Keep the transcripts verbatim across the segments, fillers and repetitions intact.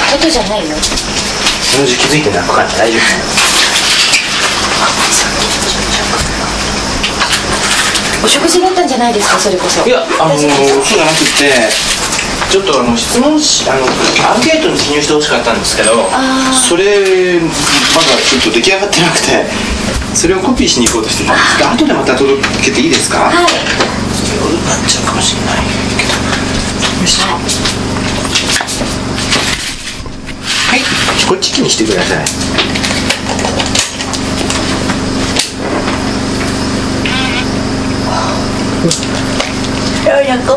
外じゃないよ。 そのうち気づいて泣くから大丈夫。 お食事だったんじゃないですか、それこそ。 いや、あのー、そうじゃなくて、ちょっとあの質問しあのアンケートに記入してほしかったんですけど、それまだちょっと出来上がってなくて、それをコピーしに行こうとしてたんですが、後でまた届けていいですか？はい。夜になっちゃうかもしれないけど。はい、こっち気にしてください。 ようやく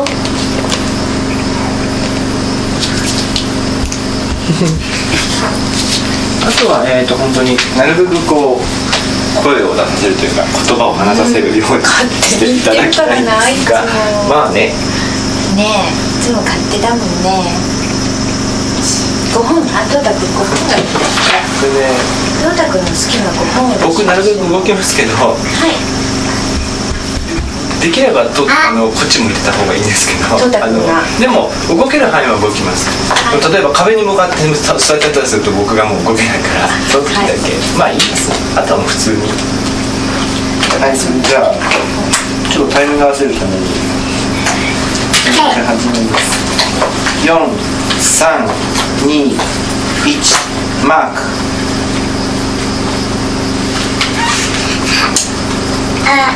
あとは、えーと、本当になるべくこう声を出させるというか言葉を話させるようにしていただきたいんですが、まあねねえ、いつも勝手だもんね。ごほん、あ、トータ君ごほんだって。 それでトータ君の好きなごほんを僕なるべく動きますけど、はい、できればとあのこっち向いてた方がいいんですけど、あのでも動ける範囲は動きます、はい、例えば壁に向かって座っちゃったりすると僕がもう動けないから、その時だけ、はい、まあいいです。あとはもう普通に。はい、それじゃあちょっとタイミング合わせるために、はい、じゃあ始めます。よん、さん、に、いち、マーク。あ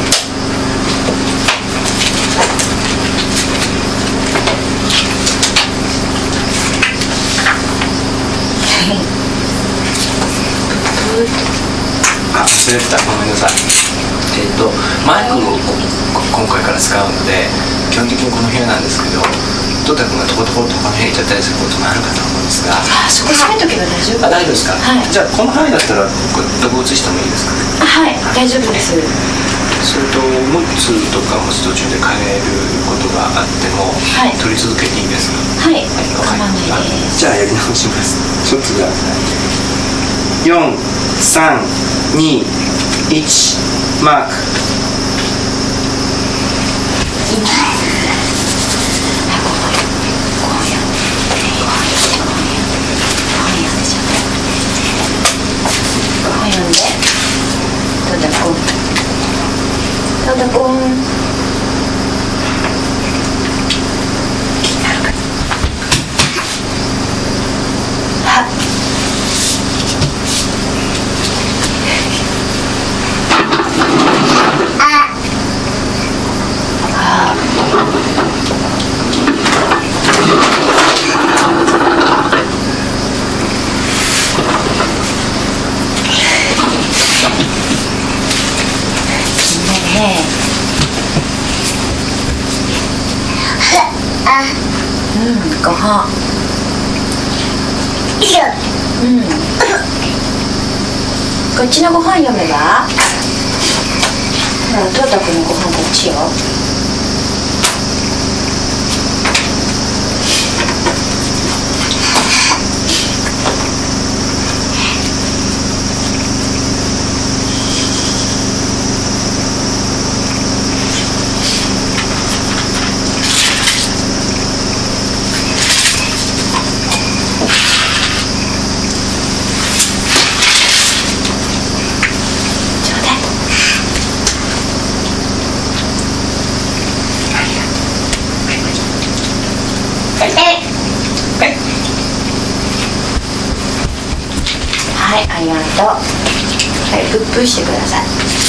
あ、忘れてた、ごめんなさい。えっとマイクを今回から使うので、基本的にこの部屋なんですけど、トータ君がとことこと他の部屋行っちゃったりすることもあるかと思うんですが、 あ、そこ閉めとけば大丈夫。 あ、大丈夫ですか？はい、じゃあこの範囲だったらどこ映してもいいですか？ はい、大丈夫です。 それと持つとか持つ途中で変えることがあっても、はい、取り続けていいですか？はい、構わないです。じゃあやり直します。ちょっとじゃあよん、さん、に、いち、マーク。トータ君、はっ、ごはん。うん。こっちのご飯読めば。ほら、トータ君のご飯こっちよ。はい、ありがとう。はい、プップしてください。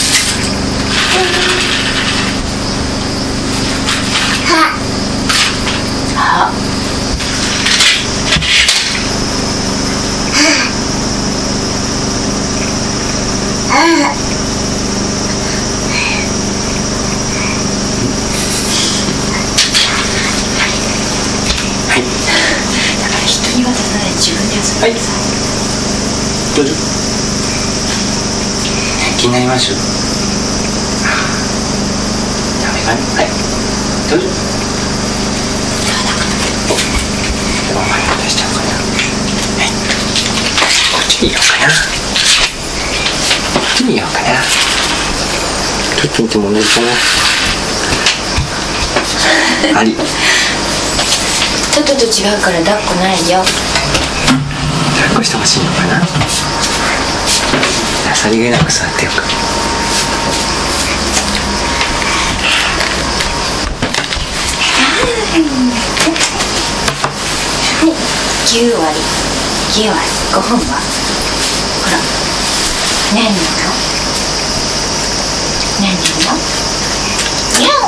は。は。は。はい。だから人に渡さない、自分でやさない。はい。どうぞ。気になります。ダメかね。はい。どうぞ。お、お前渡しちゃおうかな。はい。こっちにいようかな。こっちにいようかな。ちょっと見てもらえるかな。あり。ちょっとと違うから抱っこないよ。 抱っこしてほしいのかな。さりげなく座ってよく。 はい、きゅうわりきゅうわりごふんはほら何なの何なのにゃお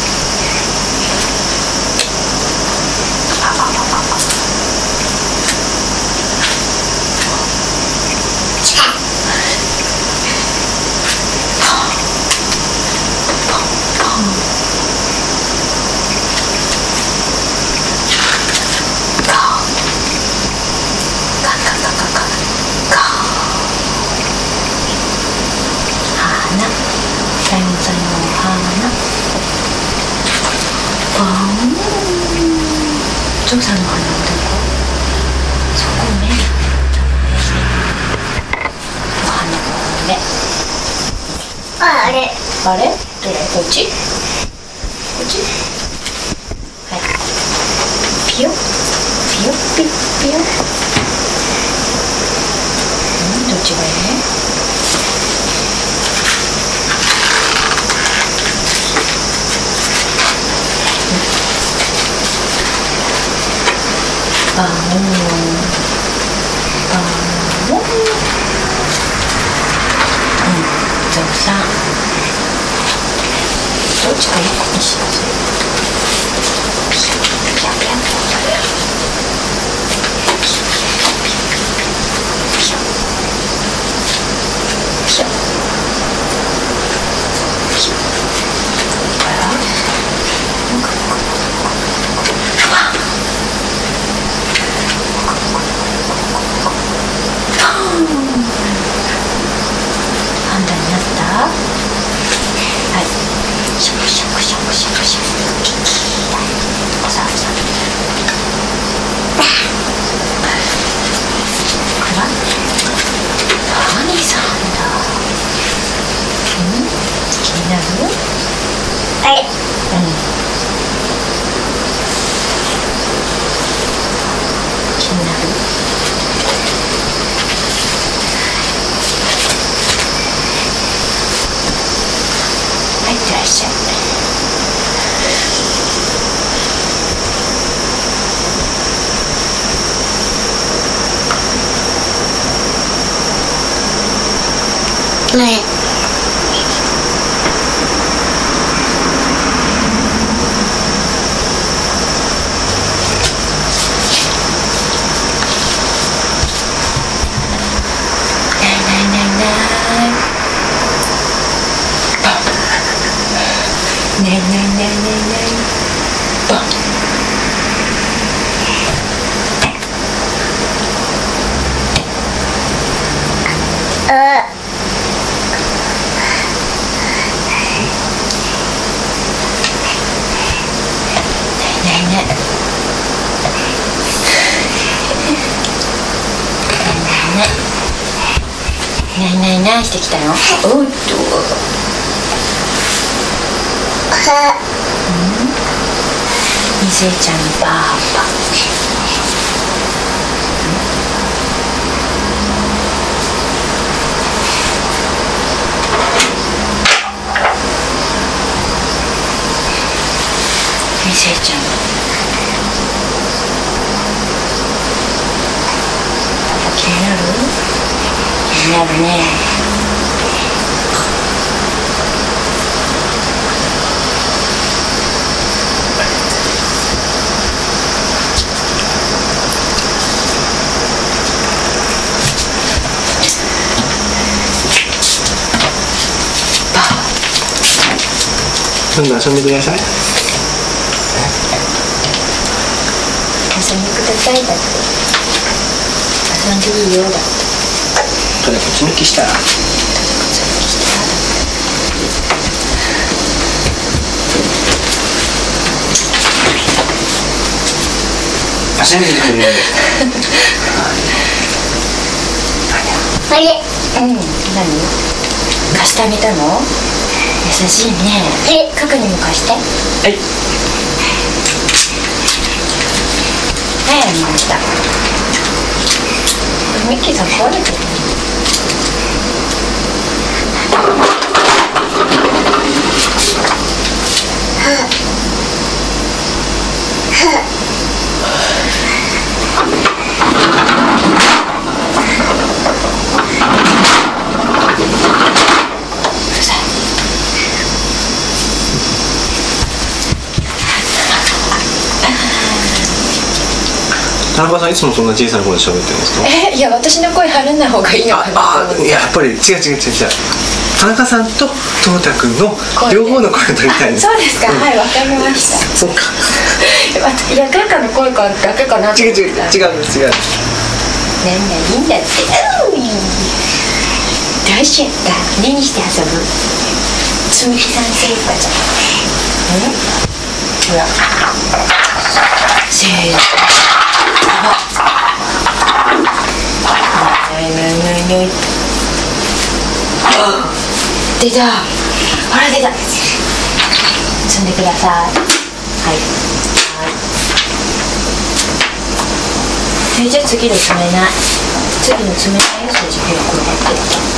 お父さんの鼻のとこそこ目お鼻の目ああれあれどれこっちこっちはいピヨピヨピヨピヨうんどっちがいいバーンバーンうんゾウさんどっちか一個にしなさいピヨピヨピヨピヨピヨねえしてきたよ。おっと。うん、みせちゃんパパ。みせちゃん。パパ気になる？気になるね。 今度遊んでください。 遊んでくださいだって。遊んでいいよだって。 それこっち抜きしたら。遊んでくれる。 あれ、うん、何？貸してあげたの？優しいね。え、カカにも貸して。はい。はい、ありました。 キーさん壊れてる。 田中さんいつもそんな小さな声で喋ってるんですか？ えいや私の声張らない方がいいのかなと思って。 ああやっぱり違う違う違う違う。田中さんとトータ君の両方の声を取りたいんです。 そうですか、うん、はいわかりました。 そうか。 いやガガの声かだけかなと思って。違う違う違う違う。ねえねえいいんだって。どうしようか何して遊ぶ？つみきさん生活。うんほらせーの出たほら出た積んでください。はいはいそれじゃあ次の詰めない次の詰めないよ。それじゃあこうや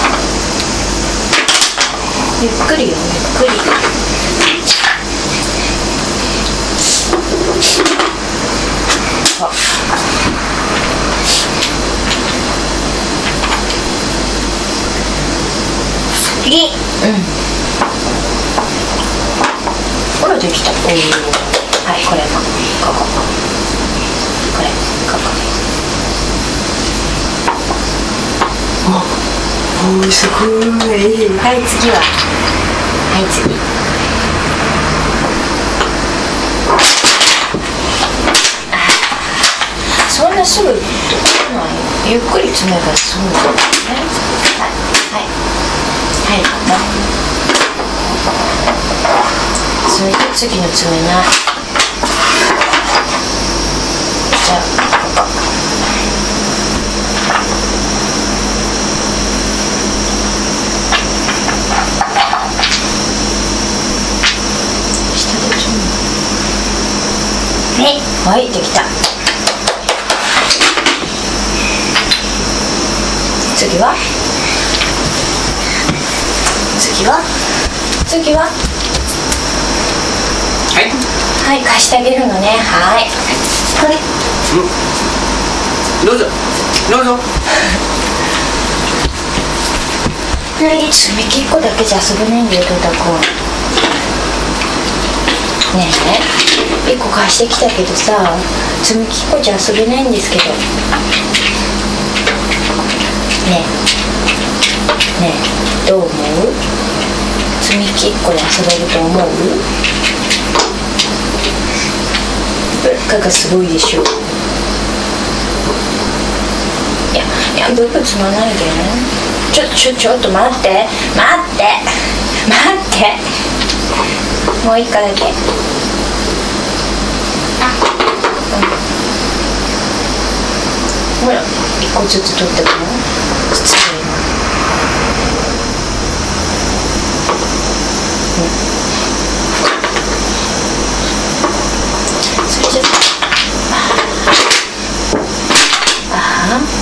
ってゆっくりよゆっくりあ次うんほらできた。おーはいこれもこここれここおおすごい。はい次ははい次そんなすぐとゆっくり詰めばそうなんだよね。はいはいはいそれで次の詰めない。じゃあここ下で詰めはいはいできた。次は次は次ははいはい貸してあげるのね。はいこれうんどうぞどうぞ積み木っこだけじゃ遊べないんだよトータくんねえいっこ貸してきたけどさ積み木っこじゃ遊べないんですけどねえねえどう思う？積み木っこで遊べると思う？ブッカがすごいでしょ。いやいやブーブー積まないでちょちょちょっと待って待って待ってもう一個だけあ、うん、ほら一個ずつ取ってくの失礼なそれじゃああ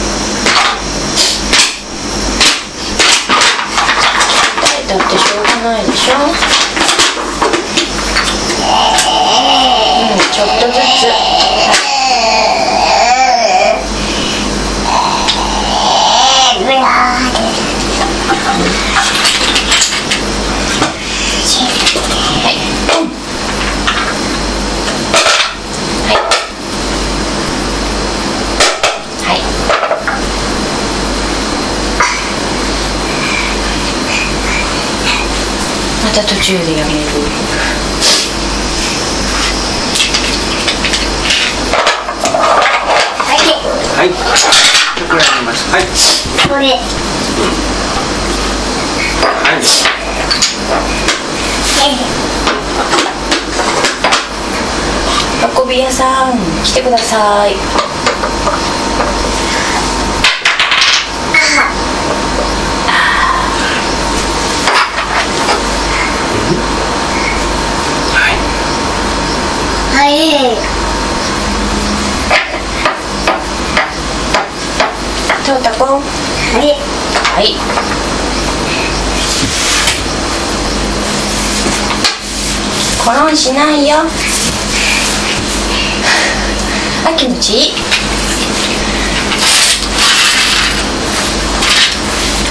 だってしょうがないでしょ。うんちょっとずつまた途中でやめる。はいはいこれあります。はいこれ、うん、 はい運び屋さん来てください。はい。 トータコン。はい。はい。コロンしないよ。あ、気持ちいい。 はい。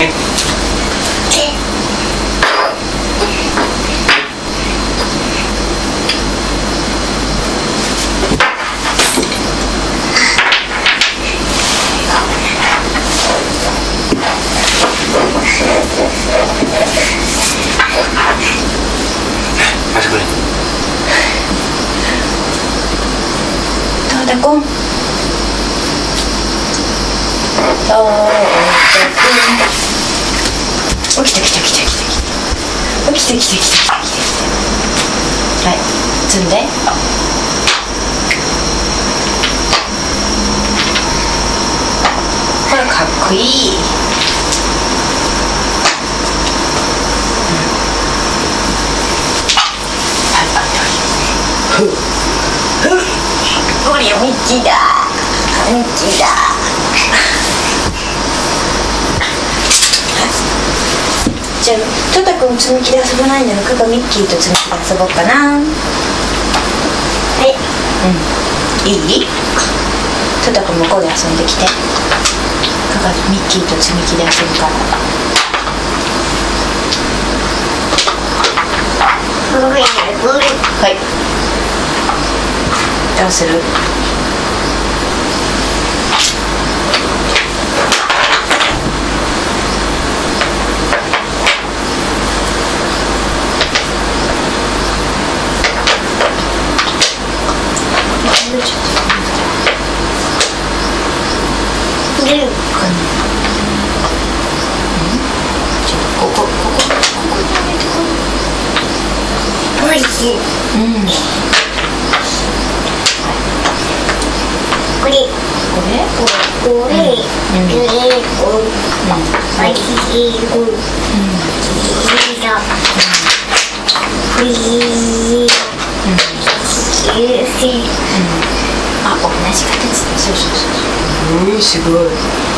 トータコン。トータコン。起きた来た来た来た来た。起きた来た来た来た来た。はい、積んで。これかっこいい。ふっふっ、これミッキーだミッキーだ。じゃあトタ君積み木で遊ばないなら僕がミッキーと積み木で遊ぼうかな。はい、うん、いい？トタ君向こうで遊んできて、僕がミッキーと積み木で遊ぶから。はい、どうする？ここここここにあげてこい。おいしい。うん。これこれこれこれこれこれこれあ、同じ形だ。そうそうそうそう。うん、すごい。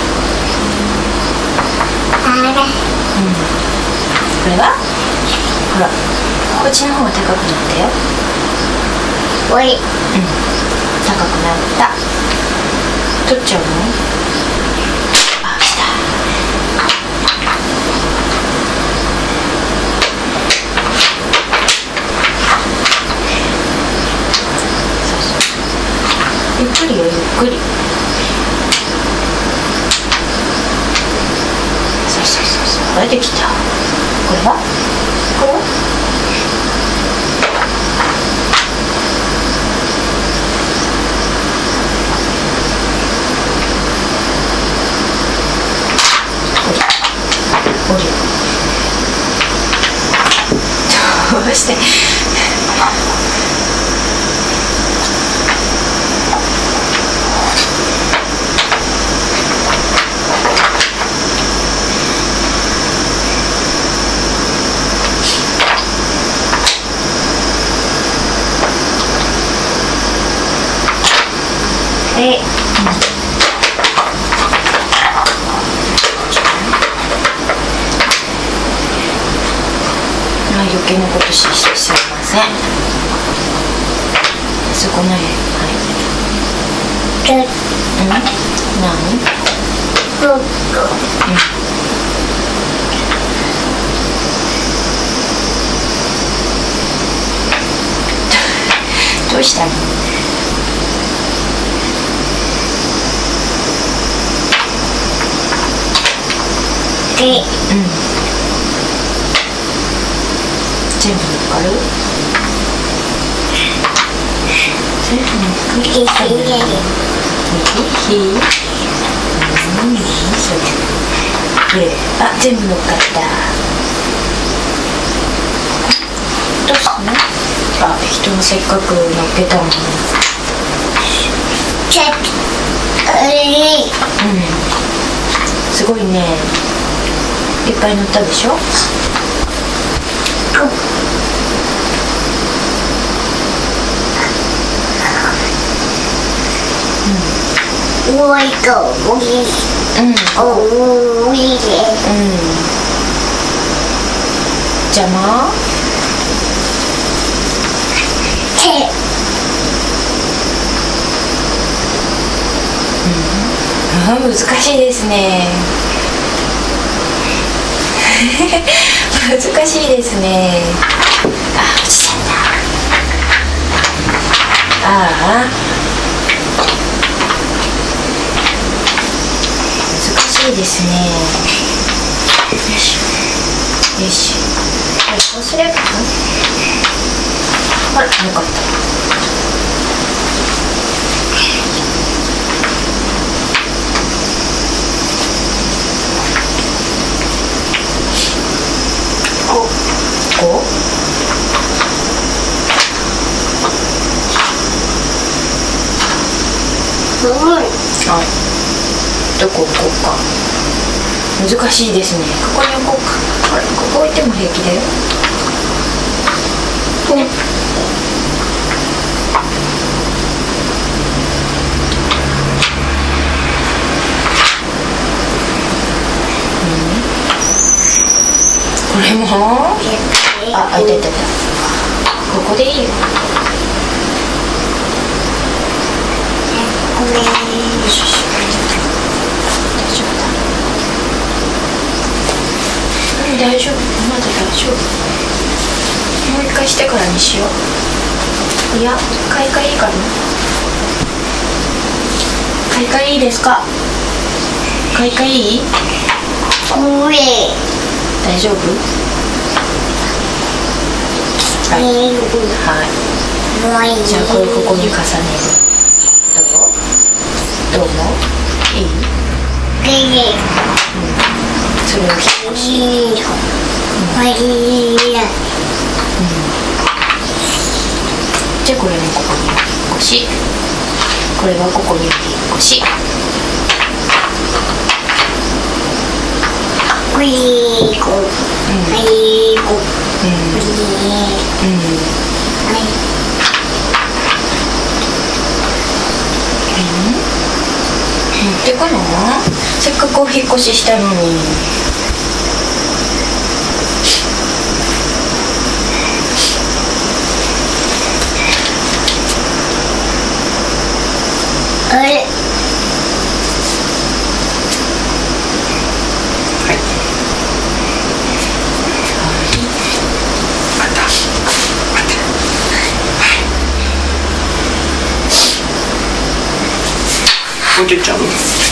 あれ。うん。これは？ほら、こっちの方が高くなったよ。おい。うん。高くなった。取っちゃうの？あ、来た。そうそう。ゆっくりよ、ゆっくり。そうそうそうそう。これできた。これは？これは？どうして？え、うん、余計なことししてすいません。そこね、はい。うん、何？うん。どうしたの？で、うん。全部乗っかる？全部乗っかる？ひひひ。うん、それ。で、あ、全部乗っかった。どうしたの？あ、人もせっかく乗っけたのに。ちょっと、うん。すごいね。いっぱい乗ったでしょ？うん。もう一個、もう一個。 うん、おいいね。うん。邪魔？手。うん、難しいですね。難しいですね。あ、落ちちゃった。ああ、難しいですね。よいしょよいしょ。はい、こうすれば、あら、よかった。こうこうはい、どこ置こうか。難しいですね。ここに置こうか。あれ、ここ置いても平気だよ。うん。これも？あ、あ、いたいたいた。ここでいいよ。ごめん。よしよし。大丈夫だ。うん、大丈夫。まだ大丈夫。もう一回してからにしよう。いや、かいかいいかな。かいかいいいですか。かいかいいい。ごめん。大丈夫？はい。はい。じゃあこれここに重ねる。どう？どうも？いい？いい。うん。それを引っ越し。いい。うん。じゃあこれもここに引っ越し。これはここに引っ越し。これこ。うん。これこ。うん。うん。持ってくの？せっかくお引っ越ししたのに。あれ？もうちょいちゃう？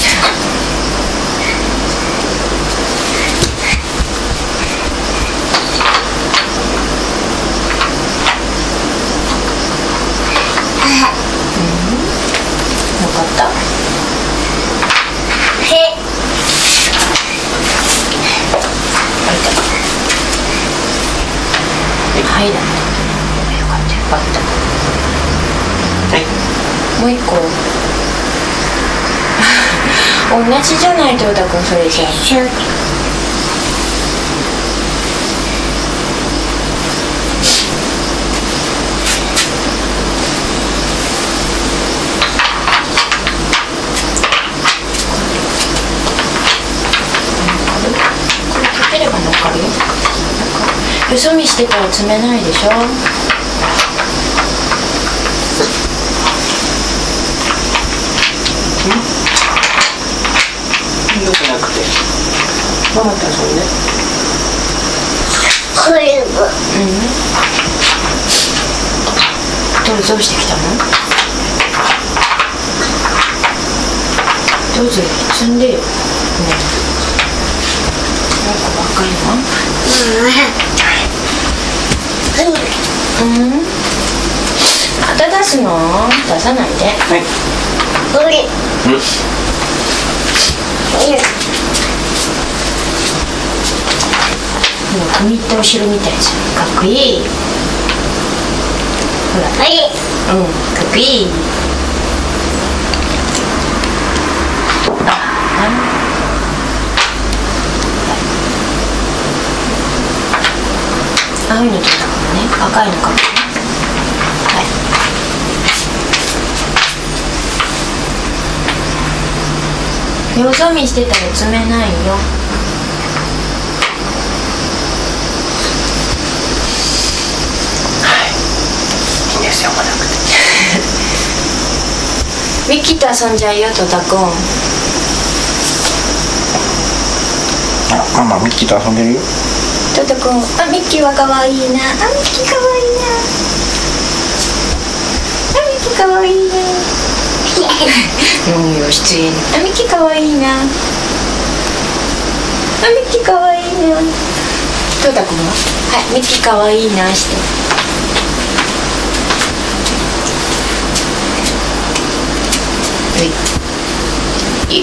よかった。へ。はい、だね。よかったよかった。はい。もう一個。同じじゃないとうたくん、それじゃあ。これかければ乗っかるよ。よそ見してたら詰めないでしょ。よくなくてママたちね。これはうん。どうどうしてきたの？どうぞ積んでよ。ね。なんか若いわ。うん。うん。また出すの？出さないで。はい。これ。うん。組みってお城みたいじゃん。かっこいい。ほら。はい。うん、かっこいい。ああ。青いの取ったかもね。赤いのかもね。はい。 よそ見してたら積めないよ。 はい、いいんですよ、まだくてミッキーと遊んじゃうよ、トタくん。 あ、ママミッキーと遊んでるよ。 トタくん、あ、ミッキーは可愛いな。あ、ミッキー可愛いな。あ、ミッキー可愛いな。うん、よしつい。あ、ミッキー可愛いな。あ、ミッキー可愛いな。トタくんは、はい、ミッキー可愛いなして。はい。いい。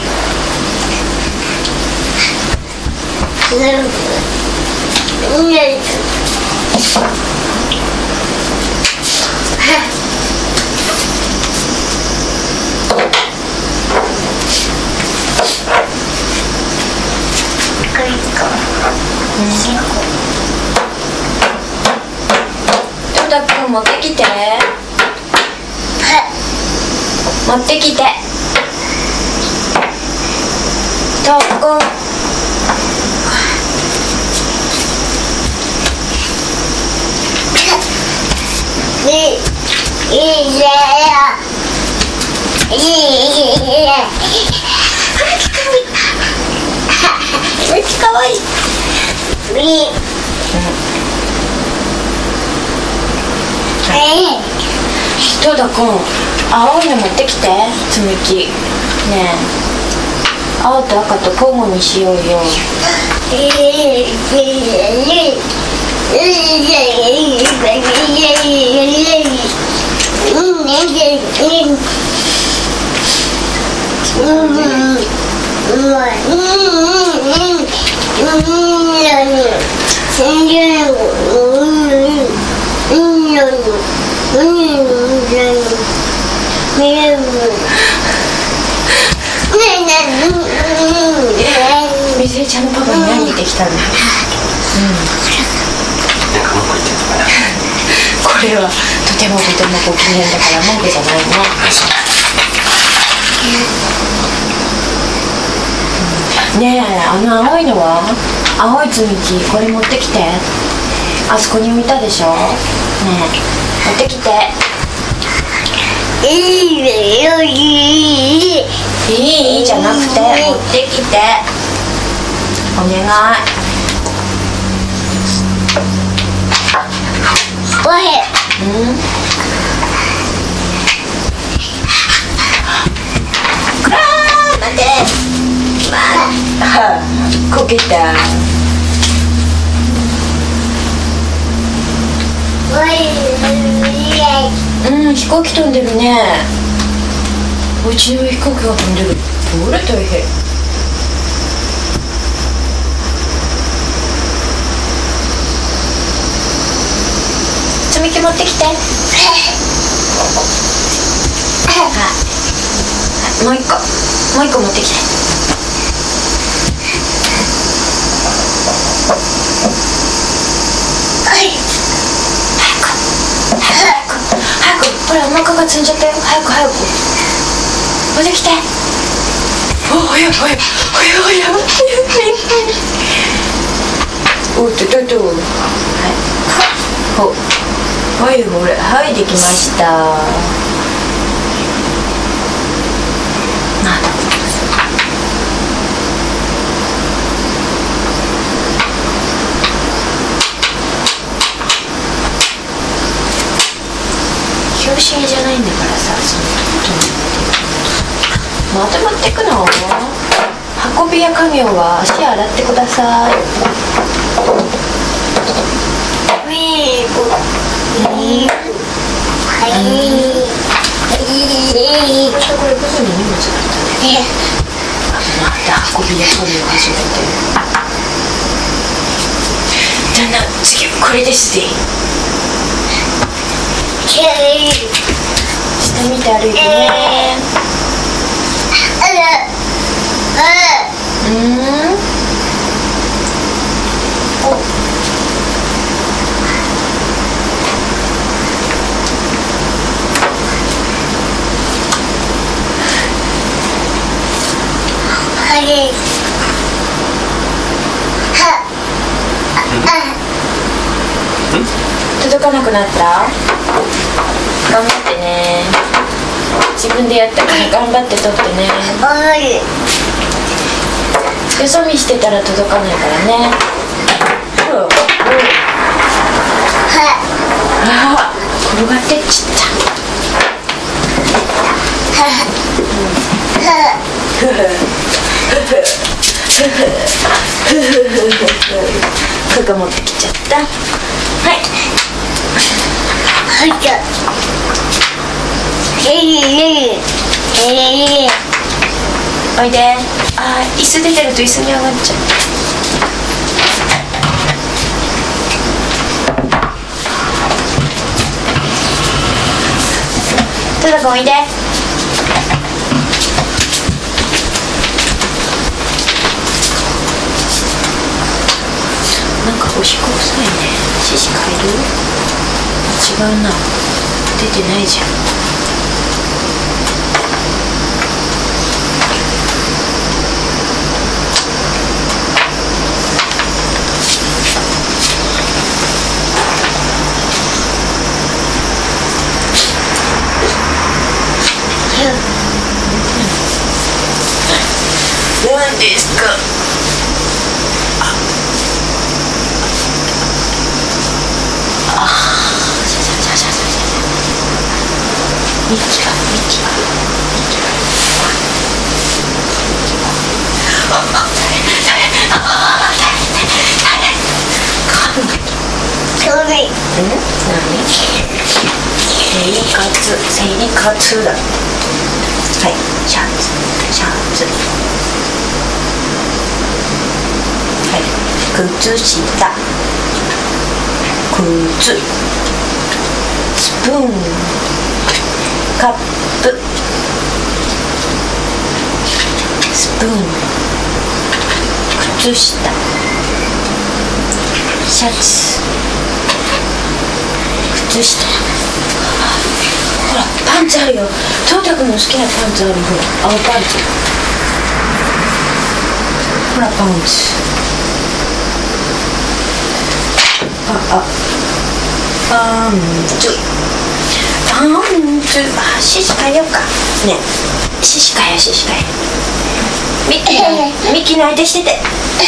トタくん持ってきて。持ってきて。トタくん。いいいいね。いいね。めっちゃ可愛い。めっちゃ可愛い。トタくん、青いの持ってきて、つみき。ねえ。青と赤と交互にしようよ。みずえちゃんのパパに何言ってきたの？うん。 なんか文句言ってんのかな。 これはとてもとてもご機嫌だから文句じゃないね。ねえ、あの青いのは？青い積み木、これ持ってきて。あそこに置いたでしょ。ねえ、持ってきて。いいよ、いい。いいじゃなくて、持ってきて。お願い。おい。うん。あー、待って。まあ、こけた。うん、飛行機飛んでるね。うちの飛行機が飛んでる。どれ大変。積み木持ってきて。はい、もう一個もう一個持ってきて。はい早く早く早く、ほらお腹が積んじゃったよ。早く早く持ってきて。お、早い早い早い早いおっとっとっと。はいほはいほれ、はいできました。なんだ拍子絵じゃないんだからさ、そんなことまた持ってくの？運びや家業は足洗ってください。ウィーゴはいはいこれ部分に荷物だったね。また運びや家業始めて。旦那、次これですぜ。下見て歩いてね。うん。 れ届かなくなった？頑張ってね。自分でやったから頑張って取ってね。よそ見してたら届かないからね。うん、うん、あ、転がってっちゃった。ここ持ってきちゃった。はい。はい、じゃあ。おいで。あー、椅子出てると椅子に上がっちゃう。トラ君おいで。なんかおしっこ臭いね。シシ変える？違うな。出てないじゃん。何ですか？ミキはミキはミキは生活生活だ。はい、シャツシャツ、はい、靴下、靴、スプーン、カップ、スプーン、靴下、シャツ、靴下。ほら、パンツあるよ。トータ君の好きなパンツある。ほら、青パンツ。ほら、パンツ。あ、あ、パンツ。パンツ。あ、シシ変えようか。ねえ、シシ変えよう、シシ変えよう。ミッキーの、ミッキーの相手してて。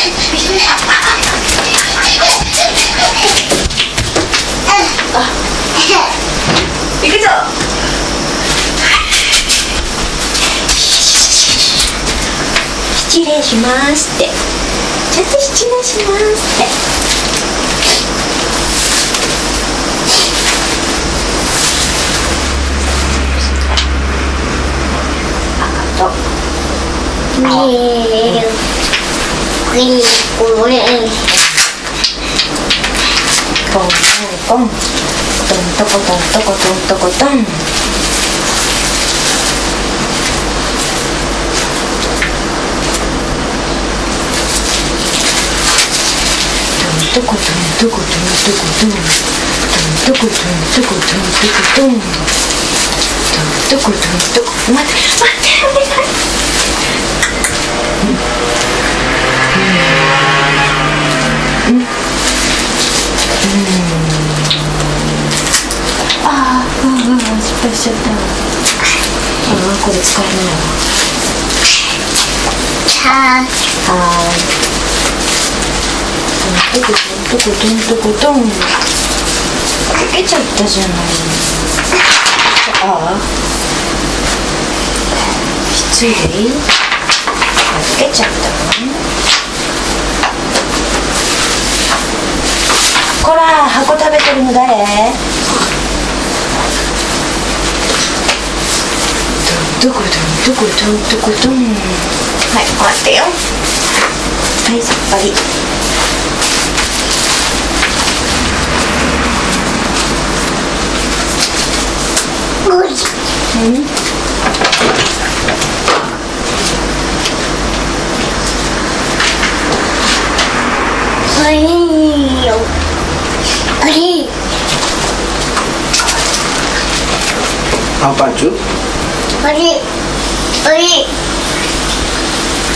あ、行くぞ。失礼しますって。ちょっと失礼しますって。赤とねえ、これコンコンコン、トントコトントコトントコトン。トコトントコトントコトン、トコトントコトントコトン、トコトントコ、待って待ってお願い。うんうんうん、あーあー、失敗しちゃった。ああ、これ使えないわ。はーい。トコトントコトントコトン。溶けちゃったじゃない。ああ、失礼。溶けちゃったのね。こら、箱食べてるの誰？トコトントコトントコトン。はい、待ってよ。はい、さっぱり。うん、はいよ。あれ。 パンパンチュ？ あれ。あれ。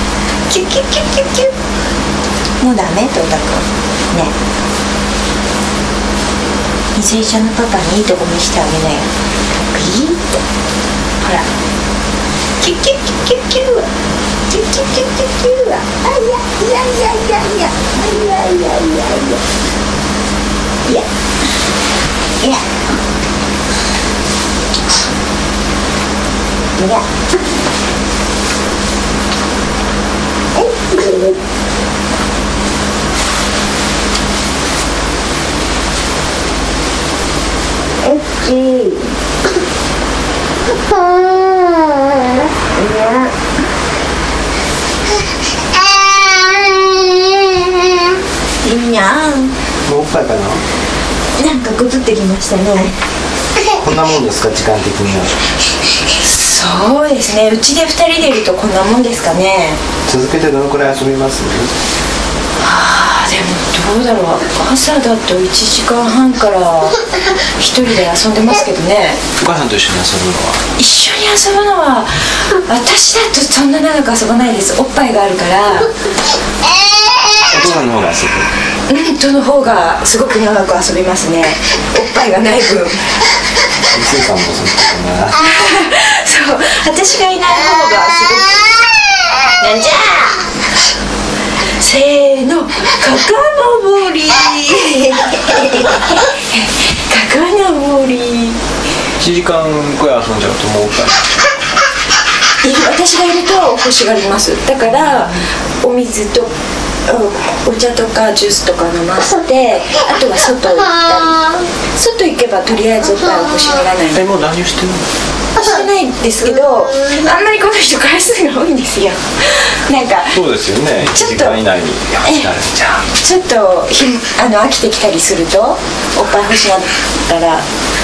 キュキュキュキュキュ。もうダメ、トータくんね。水井ちゃんのパパにいいとこ見せてあげなよ。ピーってほら、キュキュキュキュキュキュキュキュキュキュ。あ、いやいやいやいやいやいやいやいやいやいやいやいやいや。いいにゃん。 もうおっぱいかな。 なんかぐずってきましたね。 こんなもんですか、時間的には。 そうですね、うちでふたりでいるとこんなもんですかね。 続けてどのくらい遊びます？ はあ、でもどうだろう、朝だといちじかんはんから一人で遊んでますけどね。 お母さんと一緒に遊ぶのは？ 一緒に遊ぶのは私だとそんな長く遊ばないです。おっぱいがあるから。 お父さんの方が遊ぶ？うん、との方がすごく長く遊びますね。おっぱいがない分。 水井さんもそうかな。 そう、私がいない方がすごく。なんじゃー。せーの。 ぼりかかのぼりいちじかんくらい遊んじゃうともうおっぱい私がいると欲しがります。だからお水とお茶とかジュースとか飲ませて、あとは外行ったり、外行けばとりあえずおっぱいを欲しがらない。 え、もう何をしてるの？ してないんですけど、あんまりこの人回数が多いんですよ。なんかそうですよね、いちじかん以内に欲しがるんじゃん。 ちょっとひあの飽きてきたりするとおっぱい欲しがったら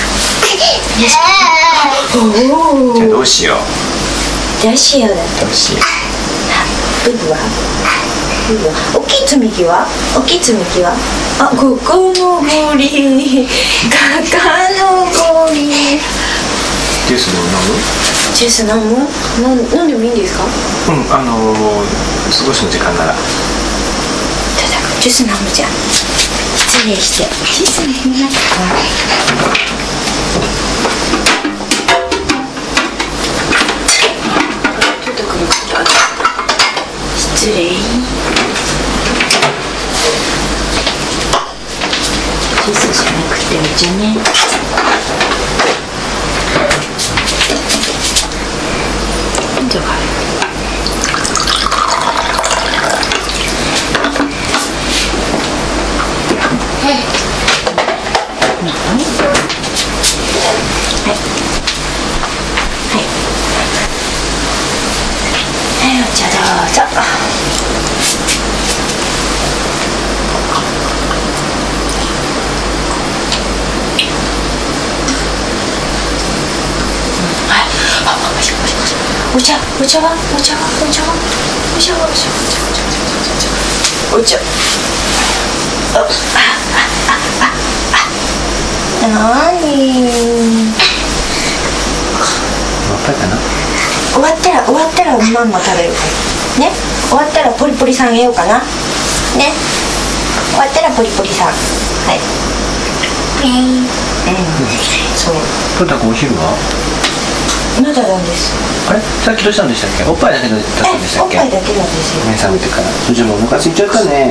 おじゃあどうしようどうしようだと。 どうしよブブはブブは大きい積み木は大きい積み木はあ、ここのぼりかかのぼり。 ジュースでも飲む？ ジュース飲む？飲んでもいいんですか？ うん、あのー、少しの時間ならジュース飲むじゃん。失礼してジュース飲みますか？失礼。ジュースじゃなくてお茶ね。どうか。はい。はい。はい、お茶どうぞ。お茶、お茶は、お茶は、お茶は、お茶は、お茶は、お茶は、お茶。あ、あ、あ、あ、なーに。 終わったかな？ 終わったら、終わったら、マンマ食べる。ね、終わったら、ポリポリさんあげようかな。ね。終わったら、ポリポリさん。はい。うん。そう。 とにかくお昼は？ まだなんです。 あれ、さっきどうしたんでしたっけ？おっぱいだけだったんでしたっけ？ おっぱいだけなんですよ。 目覚めてから。それじゃもうお腹空いちゃったね。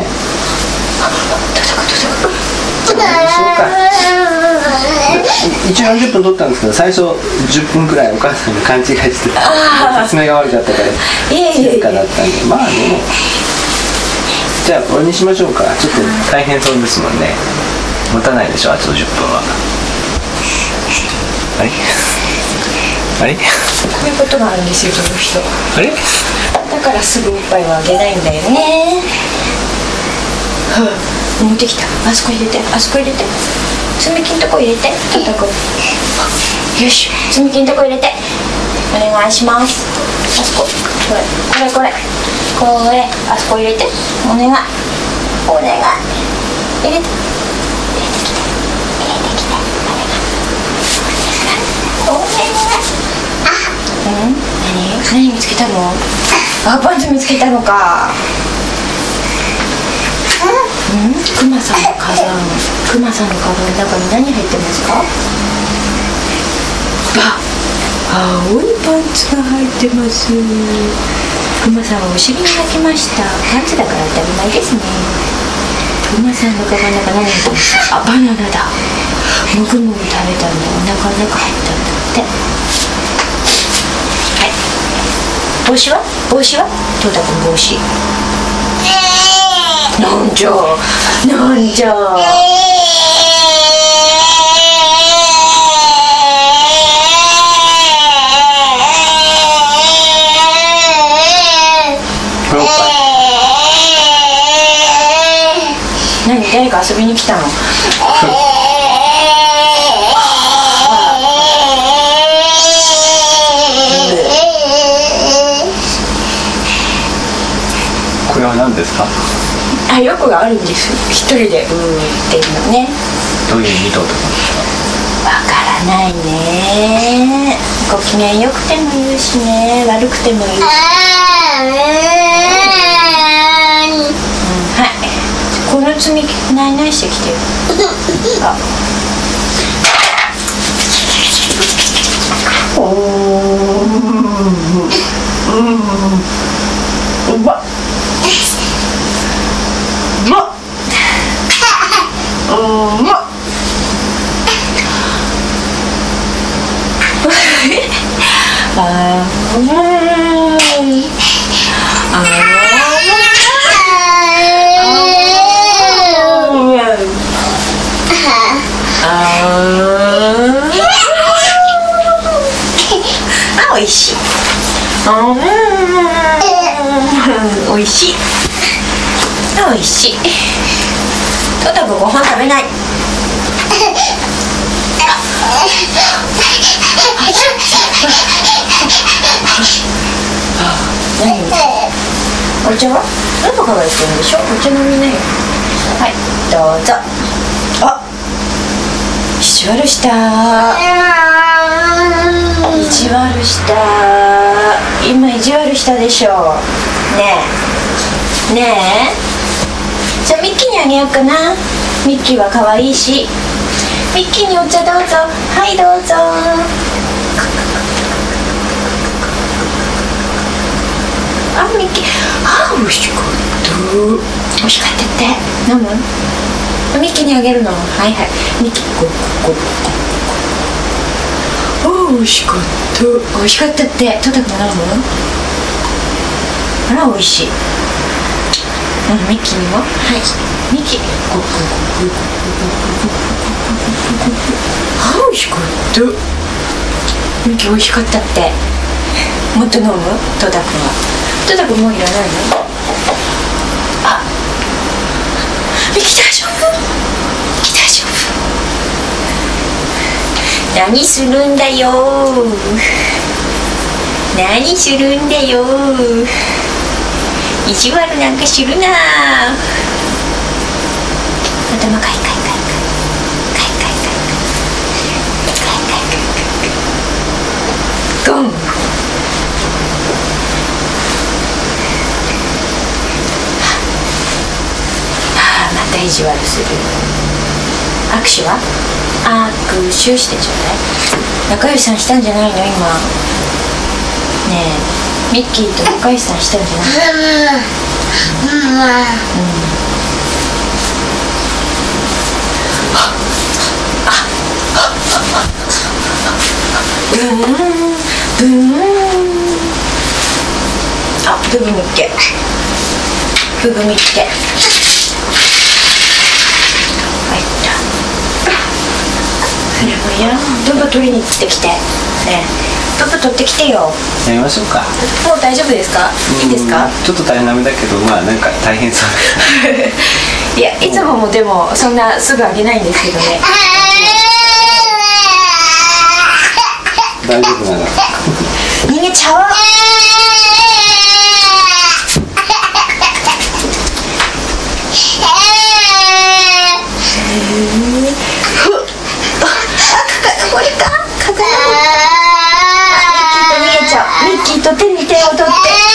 そうか。一応よんじゅっぷん取ったんですけど、最初じゅっぷんくらいお母さんが勘違いして説明が悪かったから静かだったんで、まあね。じゃあこれにしましょうか。ちょっと大変そうですもんね。持たないでしょ、あとじゅっぷんは。あれあれこういうことがあるんですよ、この人。 あれだからすぐおっぱいはあげないんだよね。はあ、持ってきた。あそこ入れて、あそこ入れて。積み木のとこ入れて、たたく。よし、積み木のとこ入れて。お願いします。あそこ、これ、これ、これ。これ、あそこ入れて。お願い。お願い。入れて。入れてきて。入れてきて。お願い。うん、何？何見つけたの？あ、パンツ見つけたのか。うん？クマさんのカバン、クマさんのカバンの中に何入ってますか？あ、青いパンツが入ってます。クマさんはお尻に履きました。パンツだから当たり前ですね。クマさんのカバンの中何入ってますか？あ、バナナだ。もぐもぐ食べたんでお腹の中入ったんだって。帽子は？帽子は？トータ君帽子。なんじゃなんじゃ。何？誰か遊びに来たの？ これは何ですか？ あ、よくあるんです。一人でうーっていうのね。 どういう意味とかわからないね。ご機嫌よくても言うしね、悪くても言うし。うん、はい。この積み木ないないしてきてる。あ。おー。うまっ。 まっうまっあーうまいあーおいしい。うん、おいしい。おいしい。トタコご飯食べない。何？お茶は？何のかわいそうでしょ？お茶飲みなよ。はい、どうぞ。あ、意地悪した。意地悪した。今意地悪したでしょ。ねえねえ、じゃあミッキーにあげようかな。ミッキーは可愛いし。ミッキーにお茶どうぞ。はい、どうぞ。あ、ミッキー、あ、おいしかった。おいしかったって。飲む？ミッキーにあげるの。はいはい、ミッキー、ゴゴゴゴ。おいしかった。おいしかったって。トタコも飲む？あら、おいしい。うん、ミッキーにも。はい、ミッキー、ゴゴゴゴゴゴゴゴゴゴゴゴゴ。あ、おいしかった。ミッキーおいしかったって。もっと飲む？トタコは。トタコもういらないの？あ、ミッキー大丈夫？ミッキー大丈夫？何するんだよ。何するんだよ。意地悪なんかするな。頭かいかいかいかいかいかいかいかいかいかいかいかいかい。ゴン。ああ、また意地悪する。握手は？握手してちょうだい。仲良しさんしたんじゃないの今。ねえ、ミッキーと仲良しさんしたんじゃない？うん、うん、ブーンブーン。あ、ブブミッケ、ブブミッケ。入った。ほらほら、ブブ取りに行ってきて。ねえ、ブブ取ってきてよ。 やりましょうか。 もう大丈夫ですか？いいですか？ ちょっと大変なめだけど、まあなんか大変そういや、いつももでもそんなすぐあげないんですけどね。 大丈夫なの？ 逃げちゃう。これか、風のミッキーと逃げちゃう。ミッキーと手に手を取って逃げちゃう。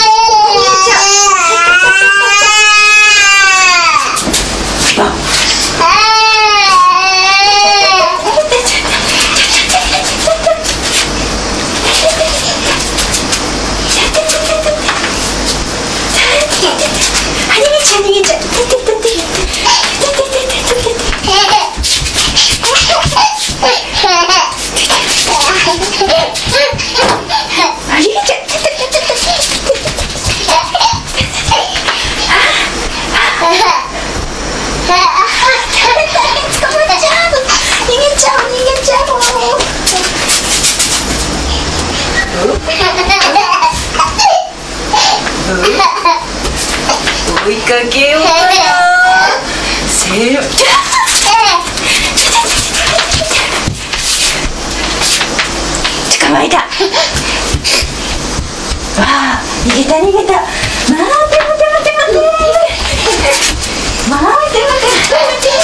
追いかけようかな。せよ。捕まえた。わあ、逃げた逃げた。待って待って待って待って。待って待って待って待って。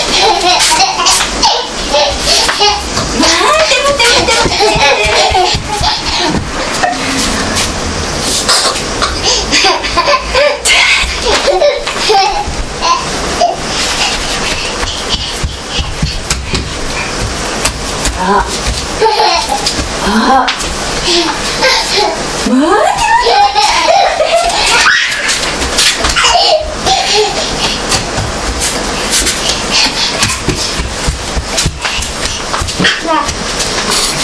待って待って待って待って。あ、あ、待って待って。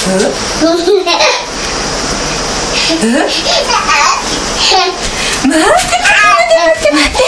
待って待って待って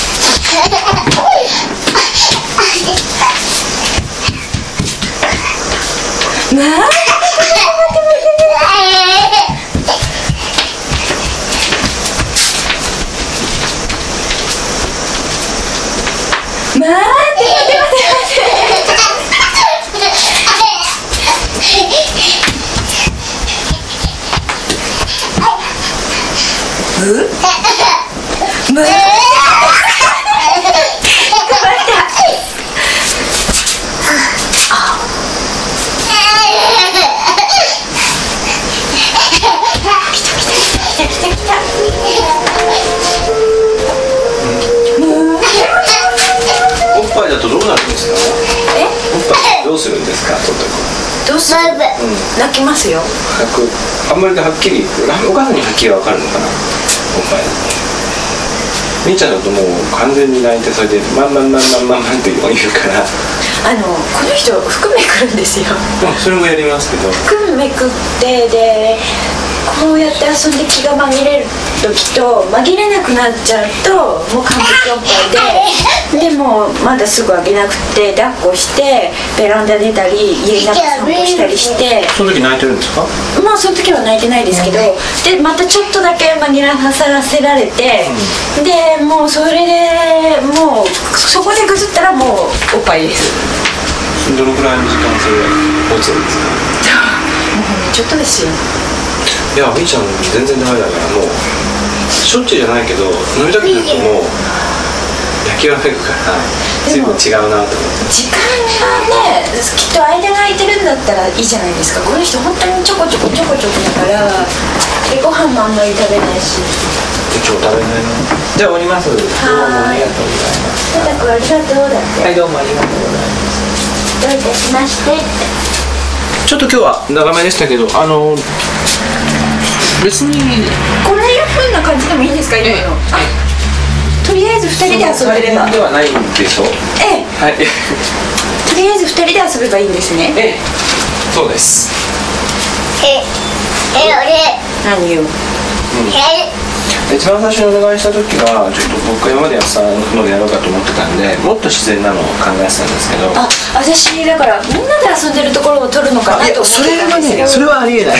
どうするんですか？ どうする？泣きますよ。 泣く。あんまりはっきりお母さんにはっきり分かるのかな、おっぱい。みーちゃんだともう完全に泣いて、それでマンマンマンマンマンマンって言うからあのこの人服めくるんですよ。 それもやりますけど、 服めくってでこうやって遊んで気が紛れる時と紛れなくなっちゃうともう完璧おっぱいででもまだすぐあげなくて抱っこしてベランダ出たり家の中散歩したりして。 その時泣いてるんですか？ まあその時は泣いてないですけど、でまたちょっとだけ紛らわさせられて、うん、でもうそれでもうそこでぐずったらもうおっぱいです。 どのくらいの時間それ落ちてるんですか？ もうほんのちょっとですよ。 いや、みーちゃん全然ダメだからもうしょっちゅうじゃないけど飲みたくなるともう焼きが入るから随分違うなと思って。 時間がねきっと間が空いてるんだったらいいじゃないですか。この人本当にちょこちょこちょこちょこだからでご飯もあんまり食べないし。 今日食べないの？じゃあ終わります。どうもありがとうございます。 ただくありがとうだって。 はい、どうもありがとうございます。 どういたしましてって。 ちょっと今日は長めでしたけど、あの別にこれいう風な感じでもいいんですか？今の。あ、とりあえずふたりで遊べれば。 ではないんでしょう。 ええ。 はい。 とりあえずふたりで遊べばいいんですね。 ええ。そうです。 え、え、俺。何よ。うん。 え。一番最初にお願いした時はちょっと僕が今までやったのでやろうかと思ってたんで、もっと自然なのを考えてたんですけど、 あ、私だからみんなで遊んでるところを撮るのかなと思ってたんですよ。 それはね、それはありえない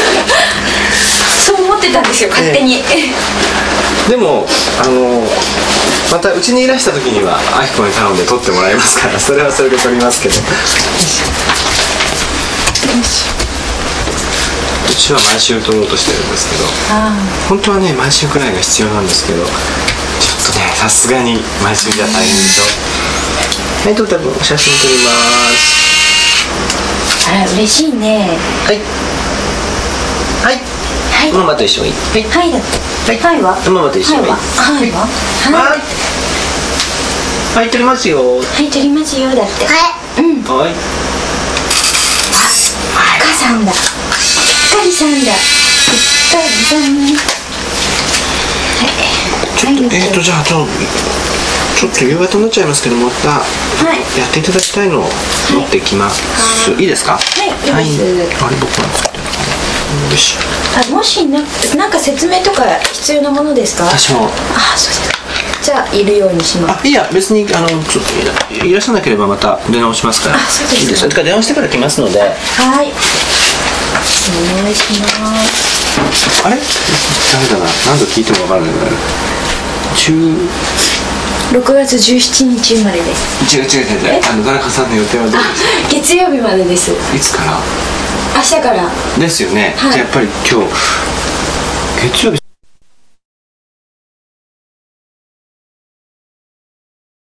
そう思ってたんですよ、勝手に、ええ、でもあのまたうちにいらした時にはあきこに頼んで撮ってもらいますから、それはそれで撮りますけど。うちは毎週撮ろうとしてるんですけど、本当はね毎週くらいが必要なんですけど、ちょっとねさすがに毎週じゃ大変でしょ。はい、と多分写真撮ります。 あら嬉しいね。 はいはいはい、ママと一緒に。 はいはいだって。はいはママと一緒に。 はいははいはい撮りますよ。 はい撮りますよだって。はいうんはい。あ、お母さんだ。ひかりさんだ。ひかりさん。 ちょっとえっとじゃあちょちょっと夕方になっちゃいますけど、またやっていただきたいのを持ってきます。いいですか？ はいはい。 あれ僕なんですけど。よし。 あ、もしななんか説明とか必要なものですか？ 私も。 あ、そうですか。じゃあいるようにします。 あ、いや別にあのちょっといらっしゃらなければまた電話しますから。 あ、そうですか。 いいです。てか電話してから来ますので。 はい。お願いします。 あれ？ダメだな。何度聞いてもわからないな。中ろくがつじゅうしちにち生まれです。 違う違う違う違う。あの田中さんの予定はどうですか？ 月曜日までです。 いつから？ 明日から。 ですよね。はい、じゃあやっぱり今日月曜日